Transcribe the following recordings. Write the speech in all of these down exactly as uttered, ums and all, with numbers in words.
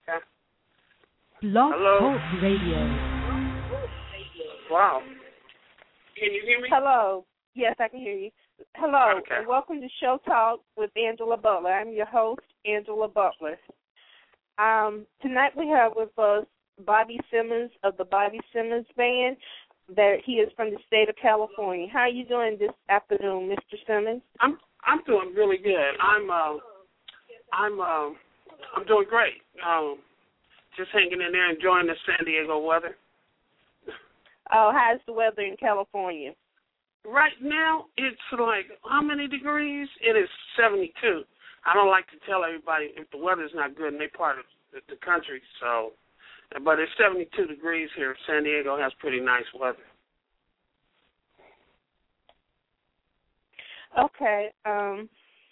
Yeah. Blog Hello. Talk Radio. Wow. Can you hear me? Hello. Yes, I can hear you. Hello, Okay. and welcome to Show Talk with Angela Butler. I'm your host, Angela Butler. Um, tonight we have with us Bobby Simmons of the Bobby Simmons Band. That he is from the state of California. How are you doing this afternoon, Mister Simmons? I'm I'm doing really good. I'm uh, I'm uh, I'm doing great. Um, just hanging in there, enjoying the San Diego weather. Oh, how's the weather in California? Right now, it's like, how many degrees? It is seventy-two. I don't like to tell everybody if the weather's not good in their part of the, the country, so, but it's seventy-two degrees here. San Diego has pretty nice weather. Okay. Um,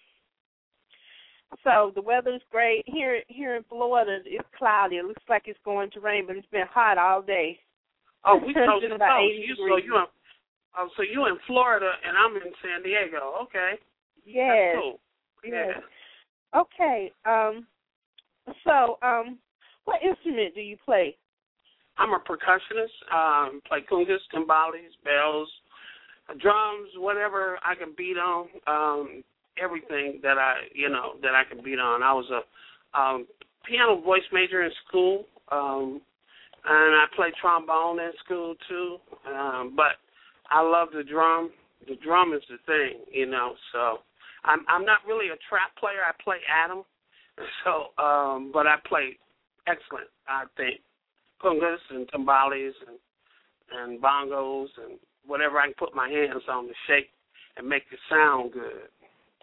so the weather's great. Here here in Florida, it's cloudy. It looks like it's going to rain, but it's been hot all day. Oh, we It's close been to about coast. eighty You, so degrees. you in, oh, so you in Florida and I'm in San Diego. Okay. Yes. That's cool. Yes. Yeah. Okay. Um. So, um, what instrument do you play? I'm a percussionist. Um, play congas, timbales, bells, drums, whatever I can beat on. Um, everything that I, you know, that I can beat on. I was a um, piano voice major in school, um, and I played trombone in school too. Um, but I love the drum. The drum is the thing, you know. So I'm I'm not really a trap player. I play Adam. So, um, but I play excellent, I think. Congas and timbales and, and bongos and whatever I can put my hands on to shake and make it sound good.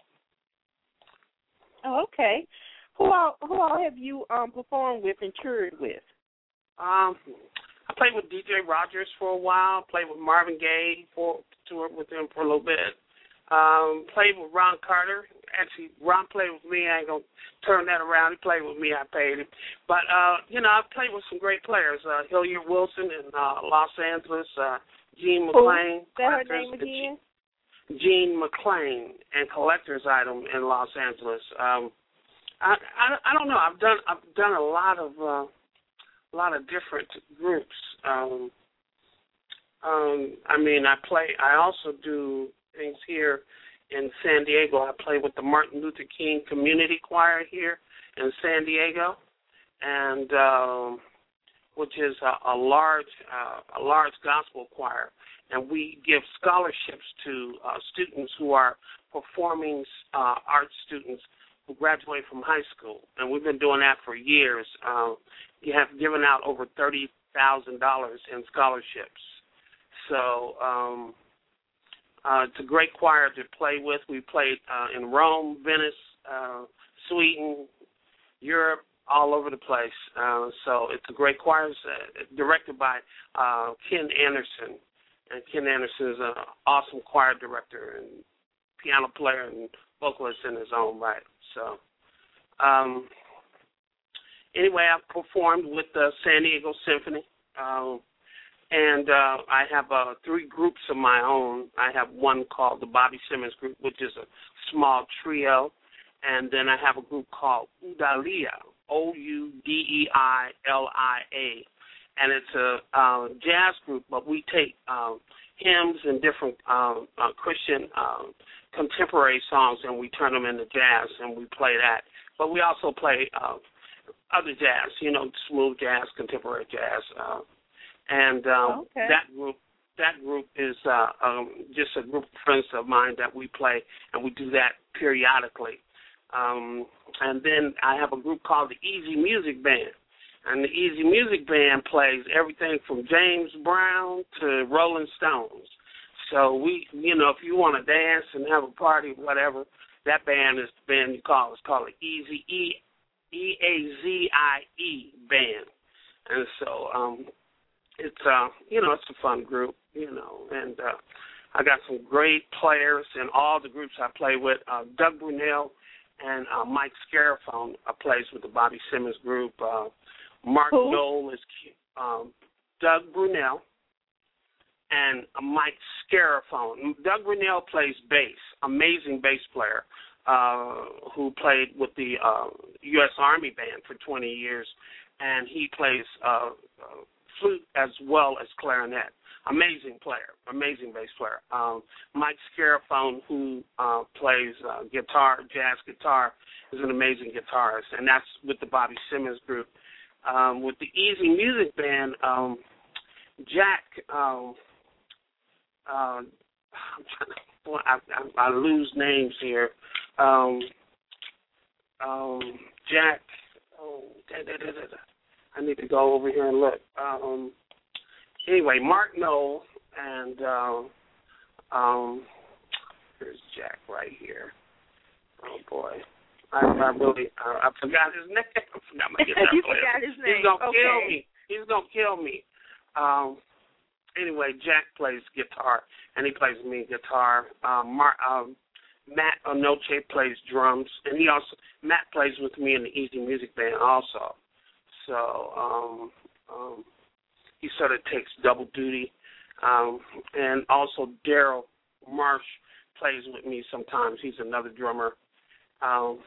Oh, okay. Who all who all have you um performed with and toured with? Um, I played with D J Rogers for a while. Played with Marvin Gaye for toured with him for a little bit. Um, played with Ron Carter. Actually, Ron played with me. I ain't gonna turn that around. He played with me. I paid him. But uh, you know, I played with some great players. Uh, Hilliard Wilson in uh, Los Angeles. Uh, Gene McClain. Is that her name again? Gene McClain and Collector's Item in Los Angeles. Um, I, I I don't know. I've done I've done a lot of uh, a lot of different groups. Um, um, I mean, I play. I also do things here in San Diego. I play with the Martin Luther King Community Choir here in San Diego, and um, which is a, a large uh, a large gospel choir, and we give scholarships to uh, students who are performing uh, arts students who graduate from high school, and we've been doing that for years. Um, we have given out over thirty thousand dollars in scholarships. So um, uh, it's a great choir to play with. We played uh, in Rome, Venice, uh, Sweden, Europe, all over the place. Uh, so it's a great choir. It's uh, directed by uh, Ken Anderson. And Ken Anderson is an awesome choir director and piano player and vocalist in his own right. So um, anyway, I've performed with the San Diego Symphony. Um, And uh, I have uh, three groups of my own. I have one called the Bobby Simmons Group, which is a small trio. And then I have a group called Udalia, O U D E I L I A. And it's a uh, jazz group, but we take um, hymns and different um, uh, Christian um, contemporary songs and we turn them into jazz, and we play that. But we also play uh, other jazz, you know, smooth jazz, contemporary jazz. Uh, And um, okay. that group, that group is uh, um, just a group of friends of mine that we play, and we do that periodically. Um, and then I have a group called the Easy Music Band, and the Easy Music Band plays everything from James Brown to Rolling Stones. So we, you know, if you want to dance and have a party, whatever, that band is the band you call. It's called the Easy E E A Z I E Band, and so. Um, It's, uh, you know, it's a fun group, you know, and uh, I got some great players in all the groups I play with. Uh, Doug Brunel and uh, Mike Scarafone uh, plays with the Bobby Simmons group. Uh, Mark Who? Dole is um, Doug Brunel and uh, Mike Scarafone. Doug Brunel plays bass, amazing bass player. uh, who played with the uh, U S Army Band for twenty years, and he plays uh, uh, flute as well as clarinet. Amazing player, amazing bass player. Um, Mike Scarafone, who uh, plays uh, guitar, jazz guitar, is an amazing guitarist, and that's with the Bobby Simmons group. Um, with the Easy Music Band, um, Jack, um, uh, I'm trying to, well, I, I, I lose names here. Um, um, Jack, oh, da, da, da, da, da. I need to go over here and look. Um, anyway, Mark Knoll and um, um, here's Jack right here. Oh boy, I, I really uh, I forgot his name. I forgot my guitar You player. forgot his name. He's gonna okay. kill me. He's gonna kill me. Um, anyway, Jack plays guitar, and he plays me guitar. Um, Mark, um, Matt Onoche plays drums, and he also Matt plays with me in the Easy Music Band also. So um, um, he sort of takes double duty, um, and also Daryl Marsh plays with me sometimes. He's another drummer, um,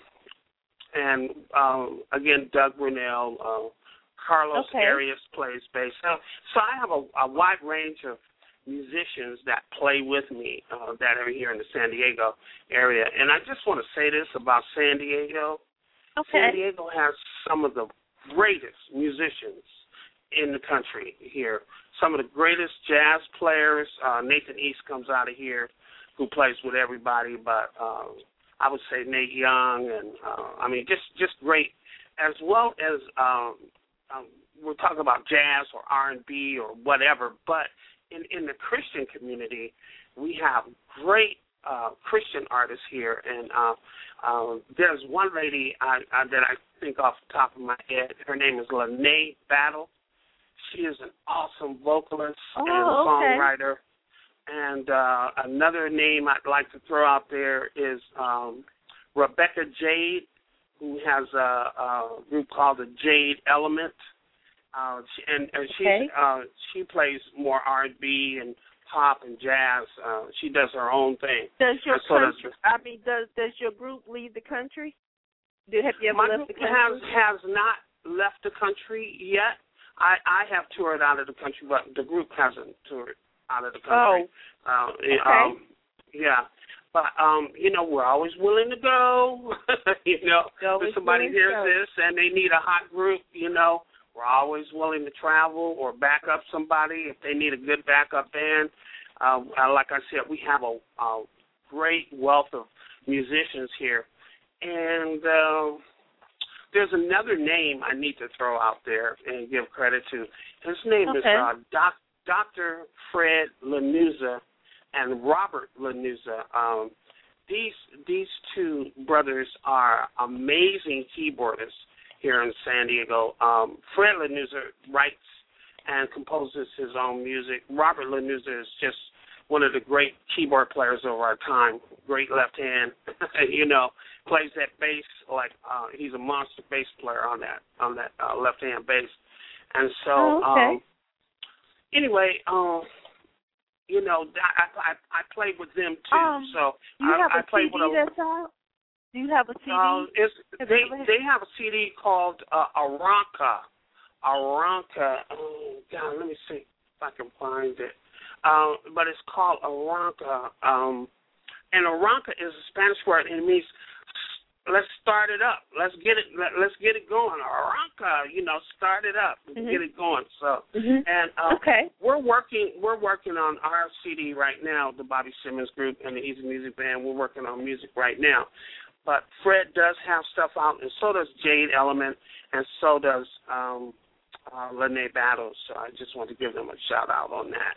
and um, again Doug Brunel, uh, Carlos okay. Arias plays bass. So, so I have a, a wide range of musicians that play with me uh, that are here in the San Diego area. And I just want to say this about San Diego. Okay. San Diego has some of the greatest musicians in the country here. Some of the greatest jazz players. Uh, Nathan East comes out of here, who plays with everybody, but uh, I would say Nate Young, and uh, I mean just, just great, as well as um, um, we're talking about jazz or R and B or whatever, but In, in the Christian community, we have great uh, Christian artists here, and uh, uh, there's one lady I, I, that I think off the top of my head. Her name is Lene Battle. She is an awesome vocalist oh, and okay. songwriter. And uh, another name I'd like to throw out there is um, Rebecca Jade, who has a, a group called the Jade Element. Uh, she, and and she okay. uh, she plays more R and B and pop and jazz. Uh, she does her own thing. Does your so country? does, I mean, does does your group leave the country? Do have you ever my left group the country? has has not left the country yet. I, I have toured out of the country, but the group hasn't toured out of the country. Oh, uh, okay. Um, yeah. But, um, you know, we're always willing to go. you know, if somebody hears this and they need a hot group, you know, we're always willing to travel or back up somebody if they need a good backup band. Uh, like I said, we have a, a great wealth of musicians here. And uh, there's another name I need to throw out there and give credit to. His name okay. is uh, Doc, Doctor Fred Lanuza and Robert Lanuza. Um, these, these two brothers are amazing keyboardists here in San Diego. Um, Fred Lanuza writes and composes his own music. Robert Lanuza is just one of the great keyboard players of our time. Great left hand, you know, plays that bass like uh, he's a monster bass player on that on that uh, left hand bass. And so, oh, okay. um, anyway, um, you know, I, I I played with them too. Um, so you I, have a I played C D with a, that's out? Do you have a C D? Uh, it's, have they ever... they have a C D called uh, Aranca. Aranca. Oh, God, let me see if I can find it. Uh, but it's called Aranca. Um, and Aranca is a Spanish word, and it means let's start it up. Let's get it. Let, let's get it going. Aranca, you know, start it up. Mm-hmm. Get it going. So, mm-hmm. and uh, okay. we're working. We're working on our C D right now. The Bobby Simmons Group and the Easy Music Band. We're working on music right now. But Fred does have stuff out, and so does Jade Element, and so does um, uh, Lene Battles. So I just want to give them a shout out on that.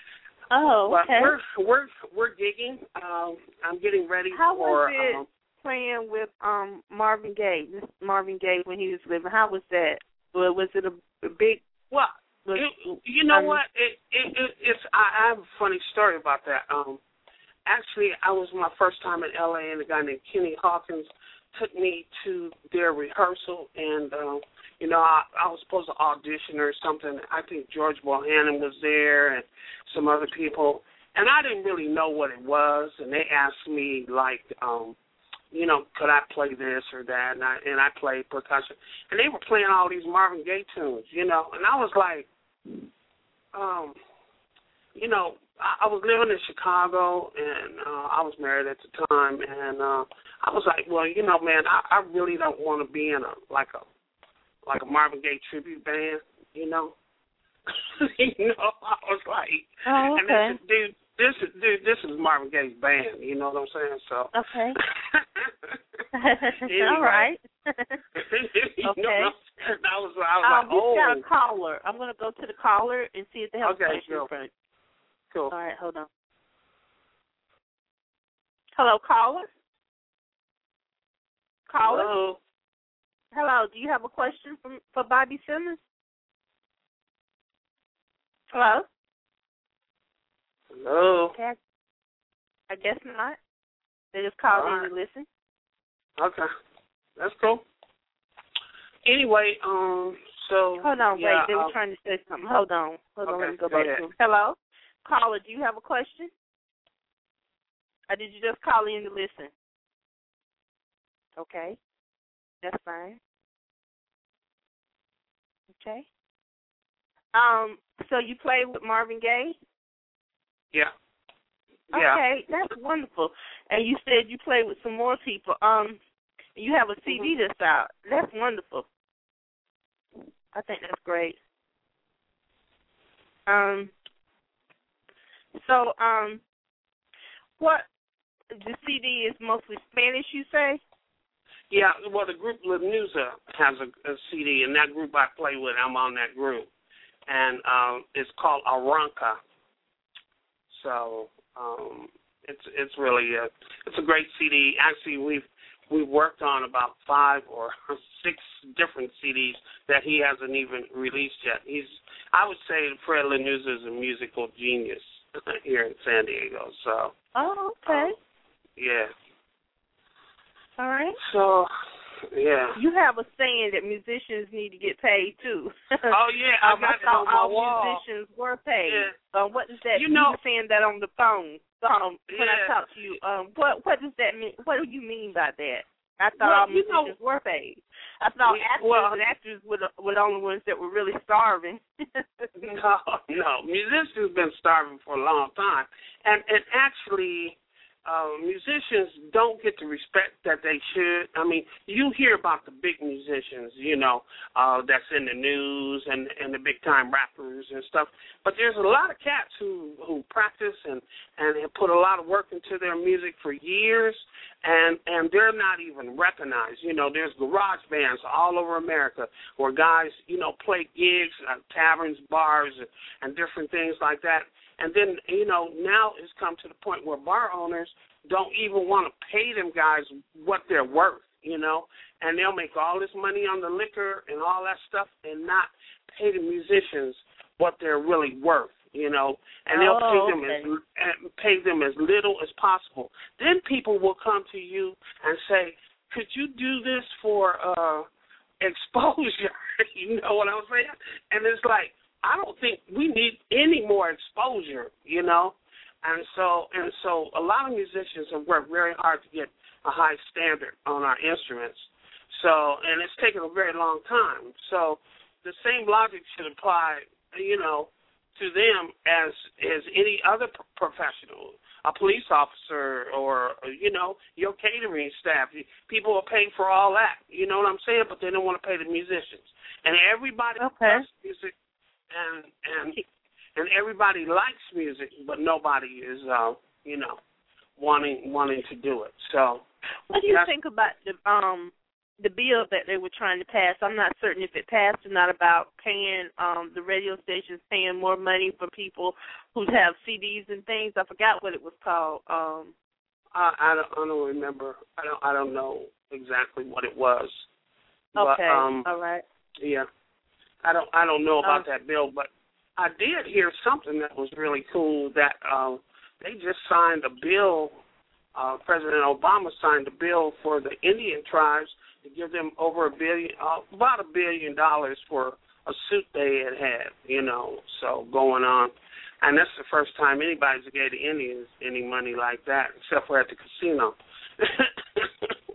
Oh, but okay. we're we're we're gigging. Um, I'm getting ready How for. was it um, playing with um, Marvin Gaye? This Marvin Gaye when he was living. How was that? Well, was it a, a big? Well, was, it, you know um, what? It, it, it it's. I, I have a funny story about that. Um, actually, I was my first time in L A, and a guy named Kenny Hawkins took me to their rehearsal, and um, you know, I, I was supposed to audition or something. I think George Bohannon was there and some other people, and I didn't really know what it was. And they asked me like, um, you know, could I play this or that? And I and I played percussion, and they were playing all these Marvin Gaye tunes, you know, and I was like, um, you know, I, I was living in Chicago, and uh, I was married at the time, and uh, I was like, well, you know, man, I, I really don't want to be in a like a like a Marvin Gaye tribute band, you know. you know, I was like, oh, okay. and this, dude. This is dude, this is Marvin Gaye's band, you know what I'm saying? So okay. anyway. All right. you okay. know, I was, I was um, like, oh. We got a caller. I'm gonna go to the caller and see if they have okay, a question cool. for you. Cool. All right, hold on. Hello, caller. Caller. Hello. Hello. Do you have a question from for Bobby Simmons? Hello. Hello. Okay. I guess not. They just called All in to listen. Okay. That's cool. Anyway, um, so. Hold on, yeah, wait. They were I'll, trying to say something. Hold on. Hold okay, on. Let me go, go back ahead. to him. Hello? Caller, do you have a question? Or did you just call in to listen? Okay. That's fine. Okay. Um, so you play with Marvin Gaye? Yeah. Yeah. Okay, that's wonderful. And you said you play with some more people. Um, you have a C D that's out. That's wonderful. I think that's great. Um. So, um, what the C D is mostly Spanish, you say? Yeah. Well, the group La Musa has a, a C D, and that group I play with, I'm on that group, and um, it's called Arranca. So um, it's it's really a it's a great C D. Actually, we've we've worked on about five or six different C Ds that he hasn't even released yet. He's I would say Fred Lanuza is a musical genius here in San Diego. So oh, okay, um, yeah. All right. So yeah. You have a saying that musicians need to get paid too. Oh yeah, I um, got I it on my all wall. musicians were paid. Yeah. Um, what does that? You know, you were saying that on the phone. Um, when yeah. I talked to you, um, what what does that mean? What do you mean by that? I thought well, all musicians know, were paid. I thought we, actors well, and actors were the, were the only ones that were really starving. no, no, musicians have been starving for a long time, and and actually. Uh, musicians don't get the respect that they should. I mean, you hear about the big musicians, you know, uh, that's in the news and, and the big-time rappers and stuff. But there's a lot of cats who, who practice and, and have put a lot of work into their music for years, and, and they're not even recognized. You know, there's garage bands all over America where guys, you know, play gigs at taverns, bars, and, and different things like that. And then, you know, now it's come to the point where bar owners don't even want to pay them guys what they're worth, you know, and they'll make all this money on the liquor and all that stuff and not pay the musicians what they're really worth, you know, and they'll oh, pay them okay. as pay them as little as possible. Then people will come to you and say, could you do this for uh, exposure? You know what I'm saying? And it's like, I don't think we need any more exposure, you know, and so and so a lot of musicians have worked very hard to get a high standard on our instruments. So and it's taken a very long time. So the same logic should apply, you know, to them as as any other professional, a police officer, or you know, your catering staff. People are paid for all that. You know what I'm saying? But they don't want to pay the musicians, and everybody okay. does music. And and and everybody likes music, but nobody is, uh, you know, wanting wanting to do it. So, what do you think about the um the bill that they were trying to pass? I'm not certain if it passed or not, about paying um the radio stations paying more money for people who have C Ds and things. I forgot what it was called. Um, I I don't, I don't remember. I don't I don't know exactly what it was. Okay. But, um, all right. Yeah. I don't I don't know about um, that bill, but I did hear something that was really cool, that um, they just signed a bill, uh, President Obama signed a bill for the Indian tribes to give them over a billion, uh, about a billion dollars for a suit they had had, you know, so going on. And that's the first time anybody's gave the Indians any money like that, except for at the casino.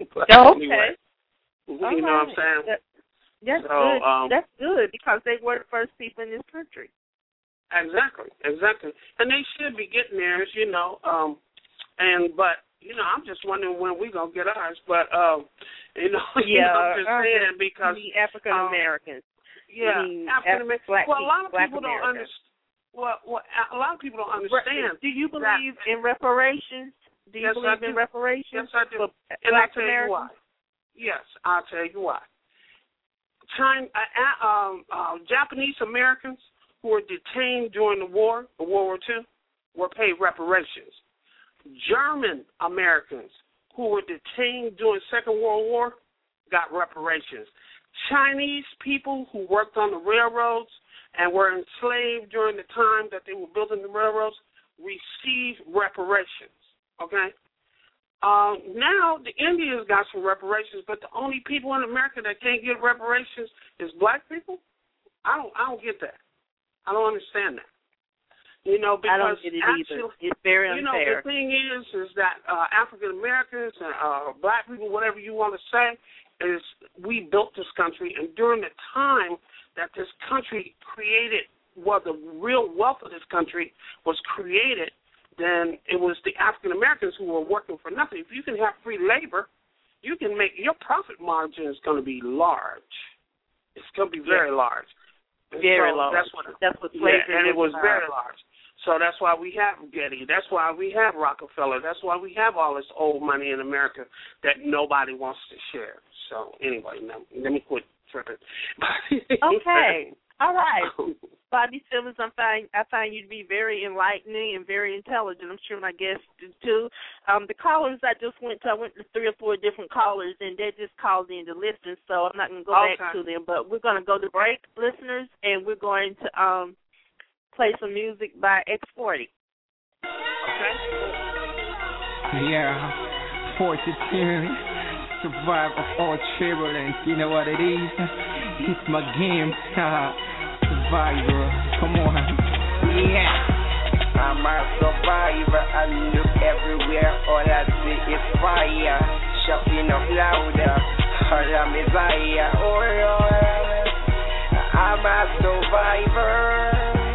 but oh, okay. Anyway, you All know right. what I'm saying? That, that's so, good. Um, that's good because they were the first people in this country. Exactly, exactly. And they should be getting theirs, you know. Um, and but you know, I'm just wondering when we gonna get ours. But um, you know, Yeah, you know, I'm just uh, saying because the African Americans. Um, yeah, African Americans. Well, a lot of people don't understand. Well, well, a lot of people don't understand. Do you believe that, in reparations? Do you yes, believe I in do. reparations? Yes, I do. For and Black I'll tell Americans? you why. Yes, I'll tell you why. China, uh, um, uh, Japanese Americans who were detained during the war, the World War Two, were paid reparations. German Americans who were detained during the Second World War got reparations. Chinese people who worked on the railroads and were enslaved during the time that they were building the railroads received reparations, okay? Uh, now the Indians got some reparations, but the only people in America that can't get reparations is black people? I don't I don't get that. I don't understand that. You know, because I don't get it actually, either. It's very unfair. You know, the thing is, is that uh, African Americans and uh, black people, whatever you want to say, is we built this country, and during the time that this country created, well, the real wealth of this country was created, then it was the African Americans who were working for nothing. If you can have free labor, you can make your profit margin is going to be large. It's going to be very yeah. large. And very so large. That's what. That's what slavery yeah, and it was about. very large. So that's why we have Getty. That's why we have Rockefeller. That's why we have all this old money in America that nobody wants to share. So anyway, now, let me quit tripping. Okay. All right. Bobby Simmons, I find I find you to be very enlightening and very intelligent. I'm sure my guests do too. Um, the callers I just went to, I went to three or four different callers, and they just called in to listen. So I'm not going to go okay. back to them, but we're going to go to break, listeners, and we're going to um. play some music by X forty. Okay. Yeah, forty-two, survive of all turbulence. You know what it is? It's my game. Survivor. Come on. Yeah. I'm a survivor. I look everywhere. All I see is fire. Shouting up louder. All I'm is fire. Oh, Lord. I'm a survivor.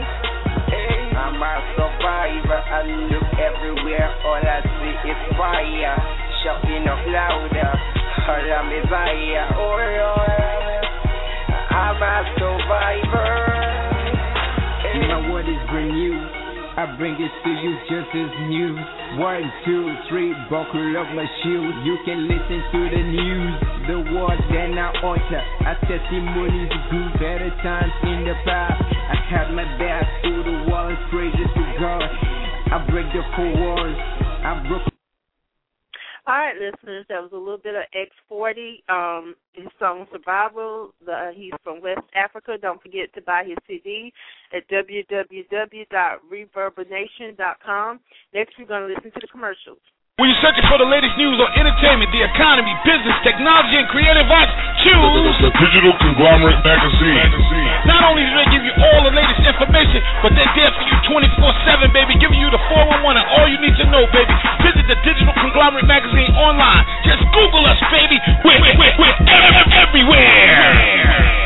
I'm a survivor, I look everywhere, all I see is fire, shouting up louder, all I'm is fire, oh Lord, I'm a survivor. Hey. My word is brand new, I bring it to you just as news. One, two, three, buckle up my shoes. You can listen to the news, the words that I utter. Our testimonies good, better times in the past. I had my back to the wall and praises to God. I break the four walls. I broke. All right, listeners, that was a little bit of X forty. Um, his song Survival. The, he's from West Africa. Don't forget to buy his C D at w w w dot reverbination dot com. Next, we're going to listen to the commercials. When you're searching for the latest news on entertainment, the economy, business, technology, and creative arts, choose the Digital Conglomerate Magazine. Not only do they give you all the latest information, but they're there for you twenty-four seven, baby, giving you the four one one and all you need to know, baby. Visit the Digital Conglomerate Magazine online. Just Google us, baby. We're, we're, we're everywhere.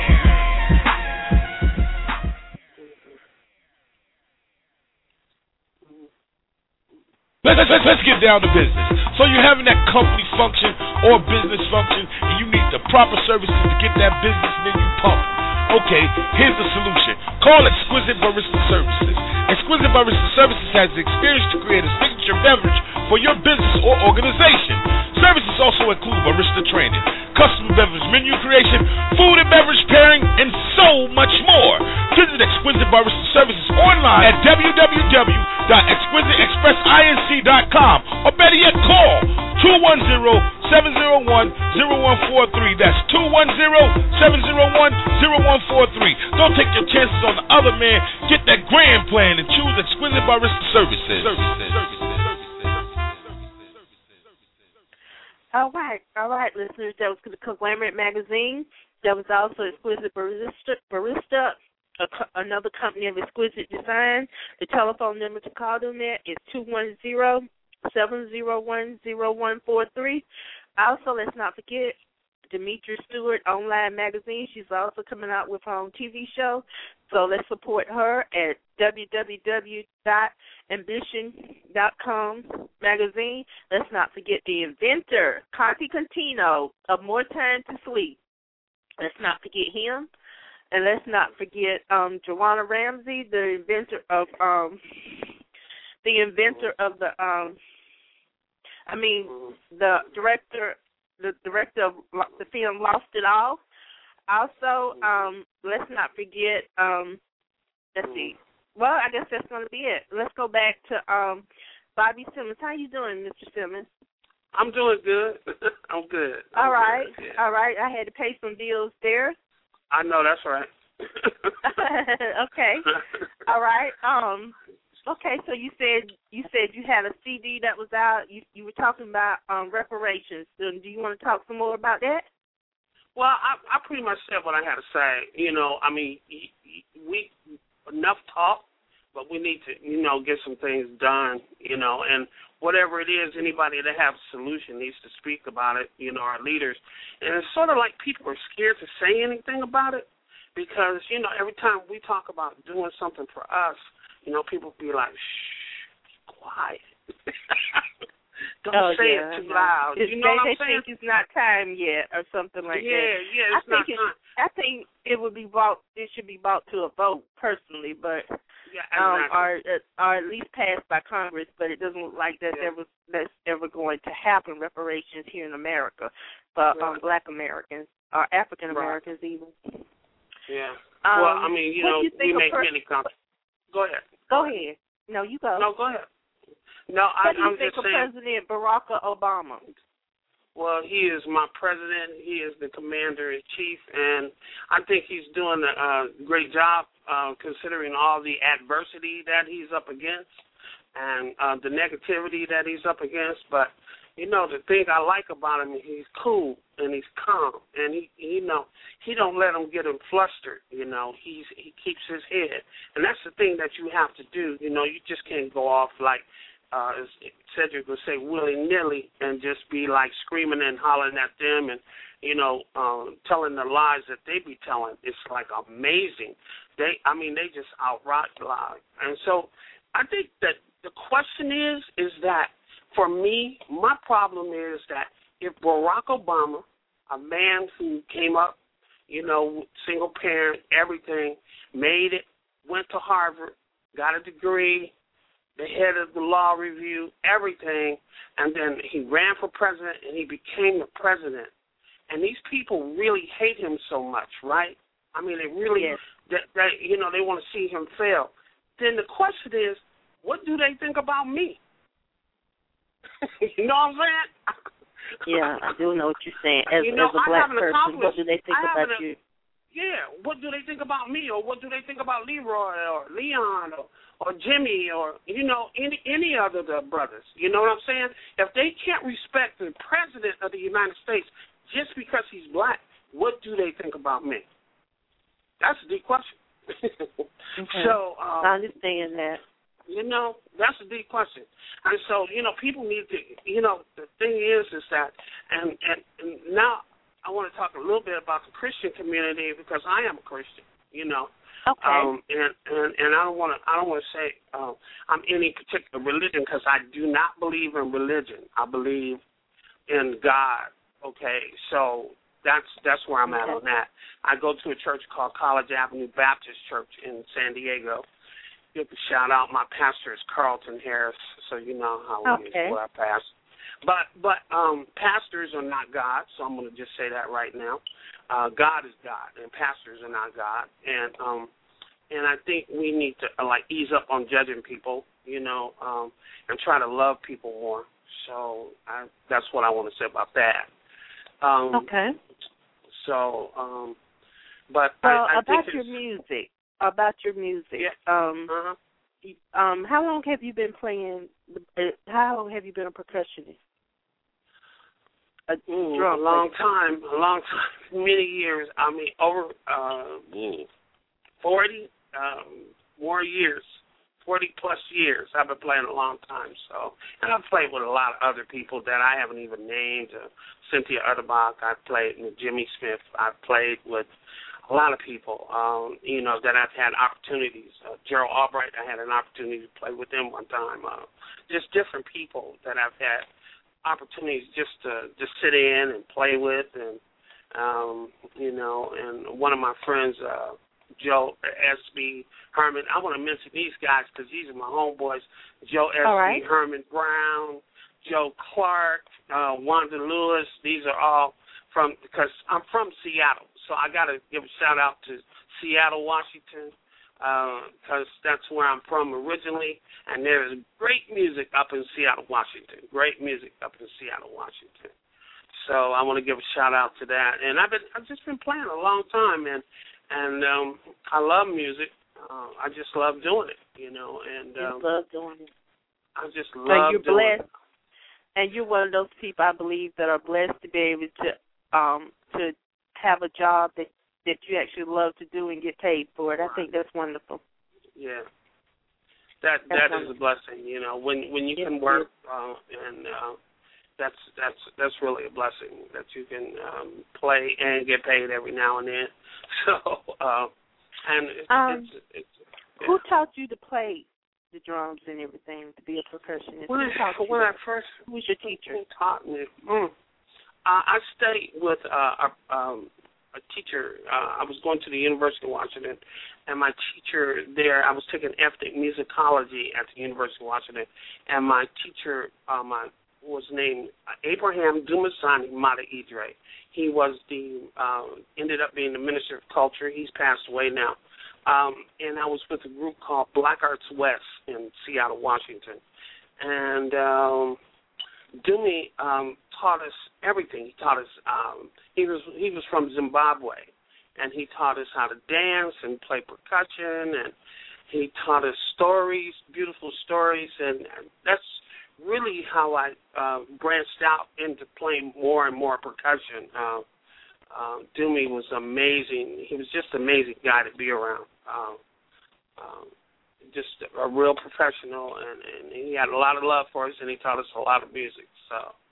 Let's, let's, let's get down to business. So you're having that company function or business function, and you need the proper services to get that business menu pumped. Okay, here's the solution. Call Exquisite Barista Services. Exquisite Barista Services has the experience to create a signature beverage for your business or organization. Services also include barista training, custom beverage menu creation, food and beverage pairing, and so much more. Visit Exquisite Barista Services online at w w w dot exquisite express inc dot com or better yet, call two one zero, seven zero one, zero one four three. That's two one zero, seven zero one, zero one four three. Don't take your chances on the other man. Get that grand plan and choose Exquisite Barista Services. Services. All right, all right, listeners. That was the Conglomerate Magazine. That was also Exquisite Barista, Barista a, another company of exquisite design. The telephone number to call them at is two one zero, seven zero one, zero one four three. also, let's not forget Demetria Stewart Online Magazine. She's also coming out with her own T V show. So let's support her at w w w dot ambition dot com magazine. Let's not forget the inventor, Conti Contino, of More Time to Sleep. Let's not forget him. And let's not forget um, Joanna Ramsey, the inventor of um, the inventor of the um, I mean the director the director of the film Lost It All. Also, um, let's not forget. Um, let's see. Well, I guess that's going to be it. Let's go back to um, Bobby Simmons. How you doing, Mister Simmons? I'm doing good. I'm good. I'm all right. good, yeah. All right. I had to pay some bills there. I know that's right. Okay. All right. Um. Okay. So you said you said you had a C D that was out. You you were talking about um, reparations. So do you want to talk some more about that? Well, I, I pretty much said what I had to say. You know, I mean, we enough talk, but we need to, you know, get some things done. You know, and whatever it is, anybody that has a solution needs to speak about it. You know, our leaders, and it's sort of like people are scared to say anything about it because you know every time we talk about doing something for us, you know, people be like, shh, quiet. Don't oh, say yeah, it too loud. It's, you know they, what I'm they saying? think it's not time yet or something like yeah, that. Yeah, yeah, it's I think not it, time. I think it would be brought. It should be brought to a vote personally, but yeah, um, exactly. or or at least passed by Congress. But it doesn't look like that yeah. ever that's ever going to happen. Reparations here in America for right. um, Black Americans or African Americans right. even. Yeah. Um, well, I mean, you know, you we make per- many comments. Go ahead. Go ahead. No, you go. No, go ahead. No, I, what do you I'm think just of saying. President Barack Obama? Well, he is my president. He is the commander in chief, and I think he's doing a, a great job uh, considering all the adversity that he's up against and uh, the negativity that he's up against. But you know, the thing I like about him is he's cool and he's calm, and he, you know, he don't let him get him flustered. You know, he's he keeps his head, and that's the thing that you have to do. You know, you just can't go off like. Uh, as Cedric would say, willy-nilly, and just be like screaming and hollering at them and, you know, um, telling the lies that they be telling. It's like amazing. They, I mean, they just outright lie. And so I think that the question is, is that for me, my problem is that if Barack Obama, a man who came up, you know, single parent, everything, made it, went to Harvard, got a degree, the head of the law review, everything, and then he ran for president and he became the president. And these people really hate him so much, right? I mean, they really, yes. they, they, you know, they want to see him fail. Then the question is, what do they think about me? You know what I'm saying? Yeah, I do know what you're saying. As, you know, as a black person, what do they think about a, you? Yeah, what do they think about me, or what do they think about Leroy or Leon or, or Jimmy or, you know, any any other the brothers? You know what I'm saying? If they can't respect the president of the United States just because he's black, what do they think about me? That's a deep question. Okay. So um, I understand that. You know, that's a deep question. And so, you know, people need to, you know, the thing is, is that, and, and, and now I want to talk a little bit about the Christian community because I am a Christian, you know. Okay. Um, and, and, and I don't want to, I don't want to say uh, I'm any particular religion because I do not believe in religion. I believe in God. Okay. So that's, that's where I'm at okay. on that. I go to a church called College Avenue Baptist Church in San Diego. Give a shout out. My pastor is Carlton Harris, so you know how it okay. is where I pass. But but um, pastors are not God, so I'm going to just say that right now. Uh, God is God, and pastors are not God. And um, and I think we need to uh, like ease up on judging people, you know, um, and try to love people more. So I, that's what I want to say about that. Um, okay. So, um, but well, I, I about think your music, about your music. Yeah. Um, uh-huh. um, how long have you been playing? Uh, how long have you been a percussionist? A, Ooh, drum a long player. time, a long time, many years. I mean, over uh, forty um, more years, forty plus years. I've been playing a long time. So, and I've played with a lot of other people that I haven't even named. Uh, Cynthia Utterbach. I've played with Jimmy Smith. I've played with a lot of people. Um, you know that I've had opportunities. Uh, Gerald Albright. I had an opportunity to play with him one time. Uh, just different people that I've had opportunities just to just sit in and play with, and um, you know, and one of my friends. Uh, Joe S B Herman. I want to mention these guys because these are my homeboys. Joe S B right. Herman Brown, Joe Clark, uh, Wanda Lewis. These are all from, because I'm from Seattle. So I got to give a shout out to Seattle, Washington, because uh, that's where I'm from originally. And there's great music up in Seattle, Washington. Great music up in Seattle, Washington. So I want to give a shout out to that. And I've been, I've just been playing a long time, man. And um, I love music. Uh, I just love doing it, you know. And um, you love doing it. I just love and you're doing blessed, it. And you're one of those people, I believe, that are blessed to be able to um, to have a job that, that you actually love to do and get paid for it. I think that's wonderful. Yeah. That that's that wonderful. is a blessing, you know. When when you yes, can work uh, and uh, that's that's that's really a blessing that you can um, play and get paid every now and then. So, uh, and it's, um, it's, it's yeah. Who taught you to play the drums and everything, to be a percussionist? When, who taught you when I that? first who was your teacher? Who taught me? Mm. Uh, I studied with uh, a, um, a teacher. Uh, I was going to the University of Washington, and my teacher there, I was taking ethnic musicology at the University of Washington, and my teacher, uh, my was named Abraham Dumasani Mata Idre. He was the, uh, ended up being the Minister of Culture. He's passed away now. Um, and I was with a group called Black Arts West in Seattle, Washington. And um, Dumi um, taught us everything. He taught us, um, he was he was from Zimbabwe, and he taught us how to dance and play percussion, and he taught us stories, beautiful stories, and that's really how I uh, branched out into playing more and more percussion. Uh, uh, Dumi was amazing. He was just an amazing guy to be around. Uh, uh, just a real professional, and, and he had a lot of love for us, and he taught us a lot of music. So,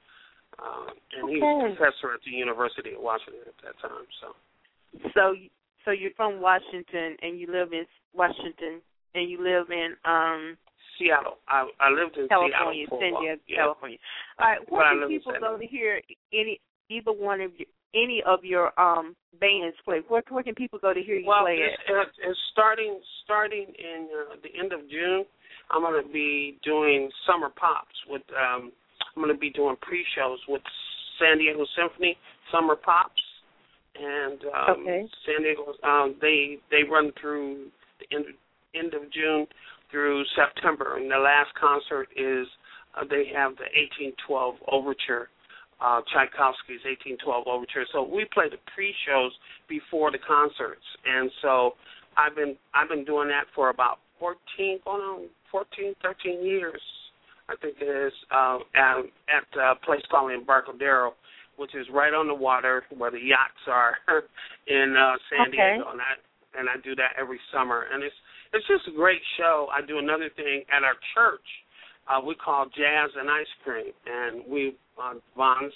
uh, and okay. he was a professor at the University of Washington at that time. So, so, so you're from Washington, and you live in Washington, and you live in um. Seattle. I I lived in California, Seattle for San a while. Diego, Yeah. California. All right, where But can people go to hear any either one of your any of your um bands play? Where where can people go to hear you well, play it's, at? it's starting starting in uh, the end of June. I'm going to be doing summer pops with. Um, I'm going to be doing pre-shows with San Diego Symphony Summer Pops, and um, okay. San Diego. Um, they they run through the end end of June through September, and the last concert is uh, they have the eighteen twelve Overture, uh, Tchaikovsky's eighteen twelve Overture. So we play the pre-shows before the concerts, and so I've been I've been doing that for about fourteen, going on fourteen, thirteen years, I think it is, uh, at, at a place called Embarcadero, which is right on the water where the yachts are in uh, San okay. Diego, and I and I do that every summer, and it's It's just a great show. I do another thing at our church. Uh, we call Jazz and Ice Cream, and we uh, Vons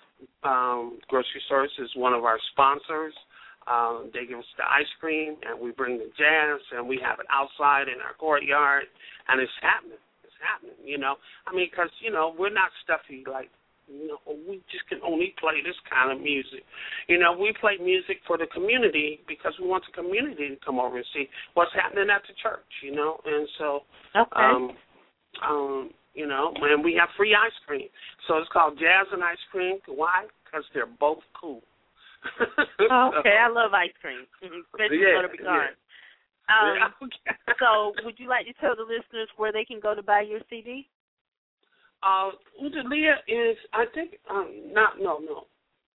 um, Grocery Stores is one of our sponsors. Um, they give us the ice cream, and we bring the jazz, and we have it outside in our courtyard, and it's happening. It's happening, you know. I mean, because, you know, we're not stuffy like, you know, we just can only play this kind of music. You know, we play music for the community because we want the community to come over and see what's happening at the church, you know. And so, okay. um, um, you know, and we have free ice cream. So it's called Jazz and Ice Cream. Why? Because they're both cool. Okay, I love ice cream, especially yeah, butter pecan. Yeah. Um, yeah, okay. So would you like to tell the listeners where they can go to buy your C D? Uh, Udalia is, I think, um, not, no, no.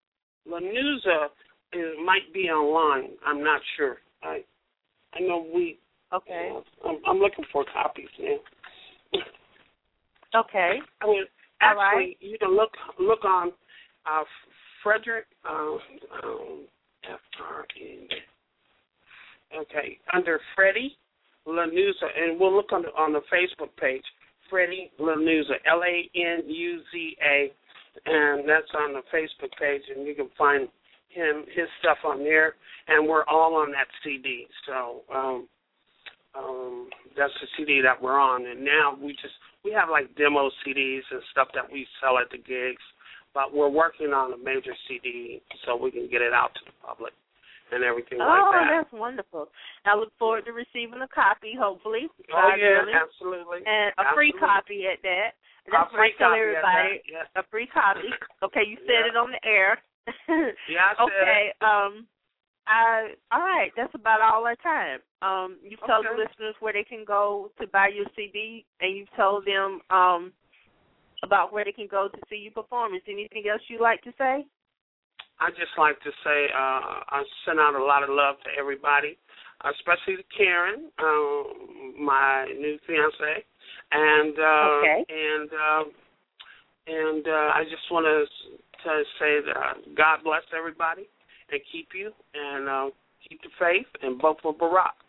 Lanuza is, might be online. I'm not sure. I I know we, okay. Uh, I'm, I'm looking for copies now. Okay. I mean, All actually, right. you can look look on uh, Frederick, uh, um, F R E, okay, under Freddie Lanuza, and we'll look on the, on the Facebook page, Freddie Lanuza, L A N U Z A, and that's on the Facebook page, and you can find him, his stuff on there, and we're all on that C D. So um, um, that's the C D that we're on, and now we just we have like demo C Ds and stuff that we sell at the gigs, but we're working on a major C D so we can get it out to the public and everything oh, like that. Oh, that's wonderful. I look forward to receiving a copy, hopefully. Oh, yeah, really. absolutely. And a absolutely. free copy at that. That's a free what I tell copy everybody. At that, yeah. A free copy. Okay, you said yeah. it on the air. Yeah, I said okay, it. um, I, all right, that's about all our time. Um, you've told okay. the listeners where they can go to buy your C D, and you've told them um, about where they can go to see you perform. Is there anything else you'd like to say? I just like to say uh, I send out a lot of love to everybody, especially to Karen, um, my new fiance, and uh, okay. and uh, and uh, I just want to to say that uh, God bless everybody and keep you and uh, keep the faith and vote for Barack.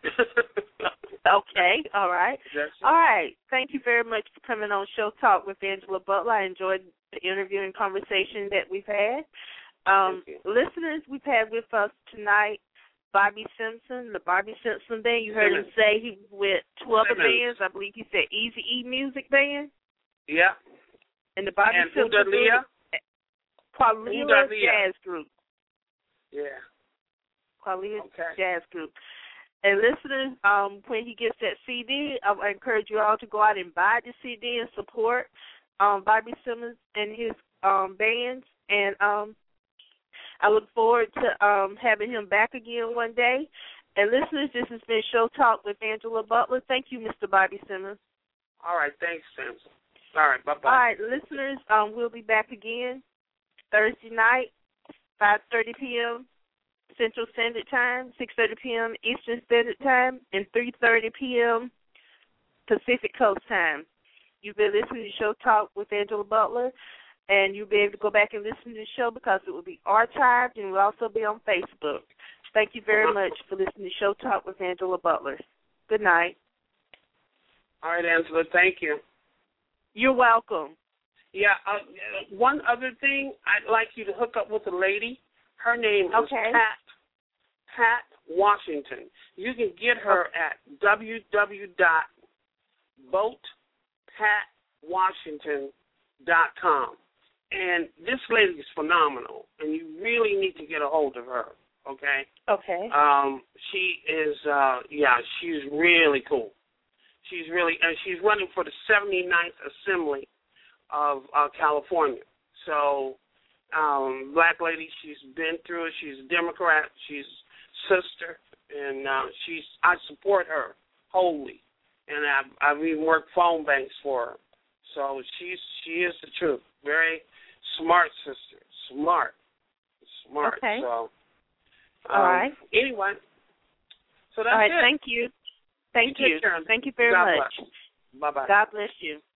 Okay, all right. That's all right. Thank you very much for coming on Show Talk with Angela Butler. I enjoyed the interview and conversation that we've had. Um, listeners, we've had with us tonight Bobby Simpson, the Bobby Simpson Band. You heard Simmons. him say he was with two other Simmons. bands. I believe he said Easy E Music Band. Yeah. And the Bobby and Simpson Udalia. Qualia Jazz Group. Yeah. Qualia okay. Jazz Group. And listeners, um, when he gets that C D, I, I encourage you all to go out and buy the C D and support um, Bobby Simmons and his um, bands. And um, I look forward to um, having him back again one day. And listeners, this has been Show Talk with Angela Butler. Thank you, Mister Bobby Simmons. All right, thanks, Samson. All right, bye-bye. All right, listeners, um, we'll be back again Thursday night, five thirty p.m. Central Standard Time, six thirty p.m. Eastern Standard Time, and three thirty p.m. Pacific Coast Time. You've been listening to Show Talk with Angela Butler. And you'll be able to go back and listen to the show because it will be archived and will also be on Facebook. Thank you very much for listening to Show Talk with Angela Butler. Good night. All right, Angela, thank you. You're welcome. Yeah, uh, one other thing, I'd like you to hook up with a lady. Her name is okay. Pat, Pat Washington. You can get her okay. at w w w dot vote pat washington dot com. And this lady is phenomenal, and you really need to get a hold of her, okay? Okay. Um, she is, uh, yeah, she's really cool. She's really, and she's running for the seventy-ninth Assembly of uh, California. So, um, black lady, she's been through it. She's a Democrat. She's sister, and uh, she's. I support her wholly, and I've, I've even worked phone banks for her. So she's she is the truth. Very smart sister. Smart. Smart. Okay. So, um, all right. Anyway, so that's all right, it. Thank you. Thank you. you. Thank you very God much. Bless. Bye-bye. God bless you.